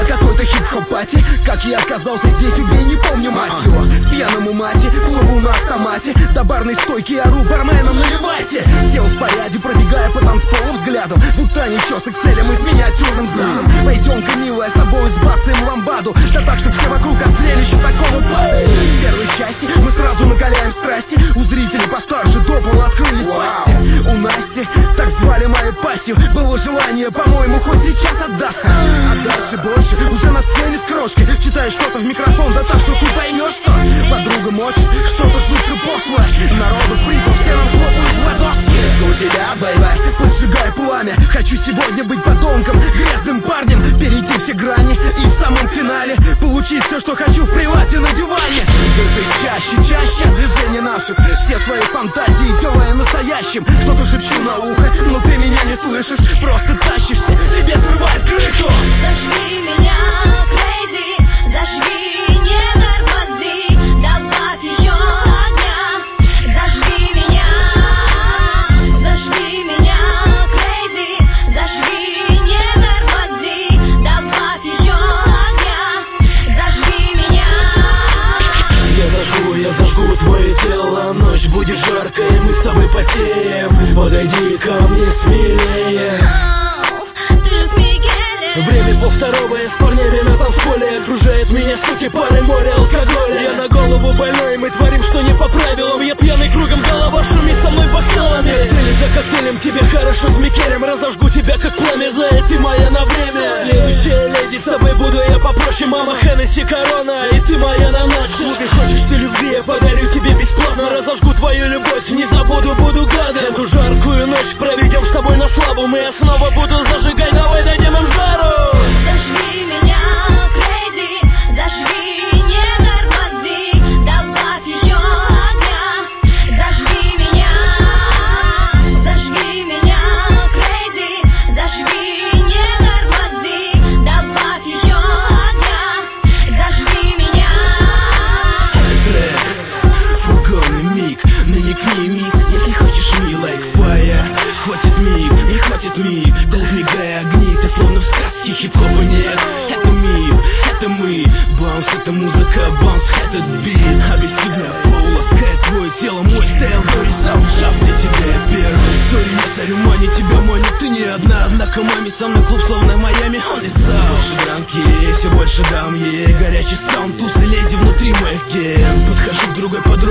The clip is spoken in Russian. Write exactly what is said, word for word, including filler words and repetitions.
какой-то хип-хоп-пати. Как я оказался здесь, убей, не помню, мать его. Пьяному мате, плыву на автомате, до барной стойки ору барменом, наливайте. Сел в поряде, пробегая по танцполу взглядом, будто нечесок целям и с миниатюрным взглядом. Пойдем-ка, милая, с тобой сбацаем ламбаду, да так, чтоб все вокруг от зрелища такого падают. В первой части мы сразу накаляем страсти, у зрителей постарше до пола открылись пасти. У Насти, так звали мою пассию, было желание, по-моему, хоть сейчас отдастся. А дальше больше, уже на сцене с крошкой, читаешь что-то в микрофон, да так, что ты поймешь, что подруга мочит, что-то жутко пошлое. Народу призов, все нам хлопают в ладошки. У тебя, бэйбэ, поджигай пламя. Хочу сегодня быть подонком, грязным парнем, перейти все грани и в самом финале получить все, что хочу в привате на диване. Дыши чаще, чаще движения наших, все свои фантазии делая настоящим. Что-то шепчу на ухо, но ты меня не слышишь, просто тащишься, тебе срывает крышу. Зажги меня, crazy, зажги, не тормози, добавь еще огня. Зажги меня, зажги меня, crazy, зажги, не тормози, добавь еще огня. Зажги меня. Я зажгу, я зажгу твое тело, ночь будет жаркой, мы с тобой потеем. Подойди ко мне смелее. Время по второго, я с парнями на танцполе. Окружает меня суки, пары, море, алкоголя. Я на голову больной, мы творим, что не по правилам. Я пьяный кругом, голова шумит со мной бокалами. Коктейли за коктейлем, тебе хорошо с Микелем. Разожгу тебя как пламя, знает ты моя на время. Следующая леди, с тобой буду я попроще. Мама Хеннесси, корона, и ты моя на ночь. Слушай, хочешь ты любви, я подарю тебе бесплатно. Разожгу твою любовь, не забуду, буду гадом. Эту жаркую ночь проведем с тобой на славу. Мы я снова буду зажигать, давай дадим им жару. Зажги меня, crazy, зажги, не тормози, добавь еще огня. Зажги меня, зажги меня, crazy, зажги, не тормози, добавь еще огня. Зажги меня. Трек, фургонный миг, намекни, мисс, если хочешь, милая, фая. Хватит миг, не хватит миг, долг мигая огни, ты словно в сказке, хип-хопа нет. Это миф, это мы, баунс, это музыка, баунс, этот бит. Агрессивная флоу ласкает твое тело, мой стайл, говори сам, шаг для тебя первый. Сори, я царюмани, тебя манит, ты не одна, однако маме со мной клуб, словно Майами, он и сам. Больше дранки, все больше дам ей, горячий саунд, тусы, леди внутри моих ген. Подхожу к другой подруге,